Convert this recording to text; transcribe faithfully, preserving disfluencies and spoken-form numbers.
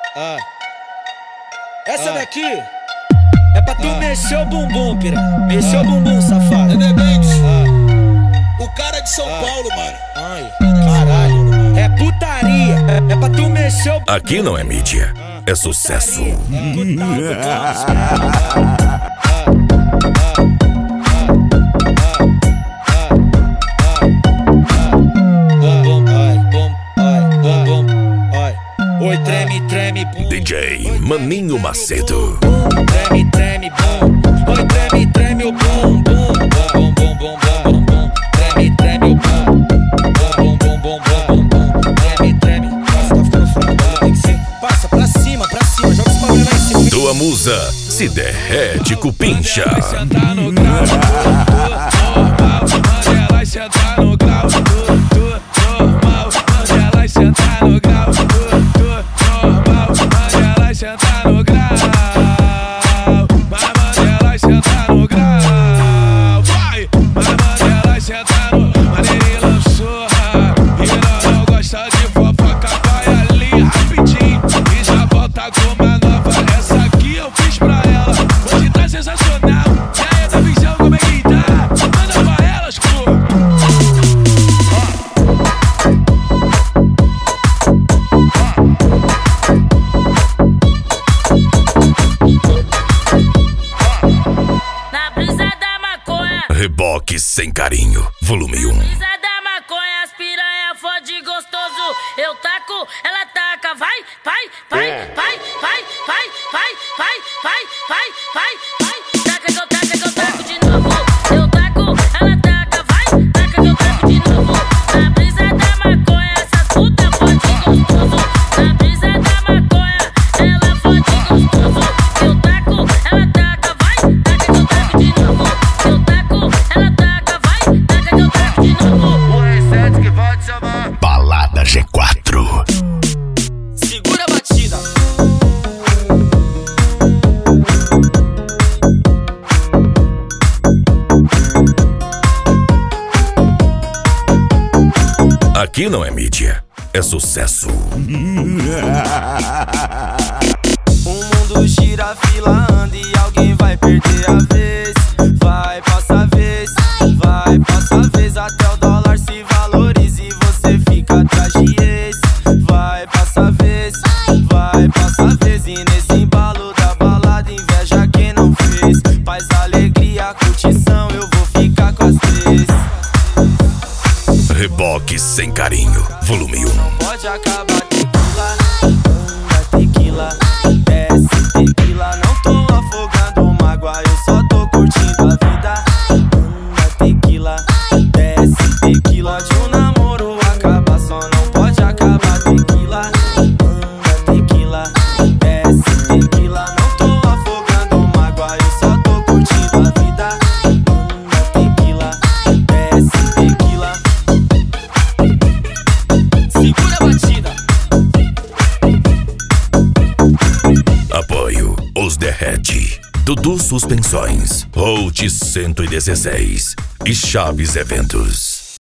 Ah. Essa ah. daqui é pra tu ah. mexer o bumbum, pira. Mexer ah. o bumbum, safado. Independente. Ah. O cara de São ah. Paulo, mano. Ai, caralho. É putaria. É, é pra tu mexer o bumbum. Aqui não é mídia, é sucesso. Oi, treme, treme, bum. D J Maninho Macedo. Treme, treme, bum. Oi, treme, treme o bum, bum. Bum, bum, bum, bum, bum, bum. Treme, treme o bum. Bum, bum, bum, bum, bum, bum. Treme, treme. Nossa, tá ficando fraco. Tem que ser. Passa pra cima, pra cima. Joga esse bagulho lá em cima. Tua musa se derrete com pincha. Ela vai sentar no grau. Ela vai sentar no grau. Ela vai sentar no grau. Sentar no grau, mas ela sentar no grau, vai, mas ela sentar no maneirinho lançou, e não gosta de fofoca, vai ali rapidinho e já volta com uma nova. Essa aqui eu fiz pra ela, hoje tá sensacional. E aí, tá visão como é que tá? Manda pra elas, cor. Reboque sem carinho, volume um. Brisa da maconha, as piranha fode gostoso. Eu taco, ela taca, vai, vai, vai, vai, vai, vai, vai, vai, vai, vai, vai, vai. Taca que eu taca que eu taco de novo. Eu taco, ela taca, vai, taca que eu taco de novo. Na brisa da maconha, essas puta fode gostoso. Na brisa da maconha, ela fode gostoso. Eu taco, ela taca, vai, taca que eu taco de novo. Eu taco, ela taca, vai, taca que eu taco de novo. O R sete que vai te chamar. Balada G quatro. Segura a batida. Aqui não é mídia, é sucesso. O mundo gira, a fila anda e alguém vai perder a vez. Vai, passa a vez, vai, passa a vez. Até o dólar se valoriza e você fica atrás de ex. Vai, passa a vez, vai, passa a vez. E nesse embalo da balada inveja quem não fez. Paz, alegria, curtição, eu vou ficar com as três. Reboque sem carinho, volume um. Pode acabar tequila, anda tequila, desce tequila. Não tô afogando mágoa, eu só tô curtindo a vida. Anda tequila, desce tequila. De um namoro acaba, só não pode acabar tequila. Anda tequila, desce tequila. Não tô afogando mágoa, eu só tô curtindo a vida. Anda tequila, desce tequila. Segura a batida. Apoio Os Derrete, Dudu Suspensões, Holt cento e dezesseis e Chaves Eventos.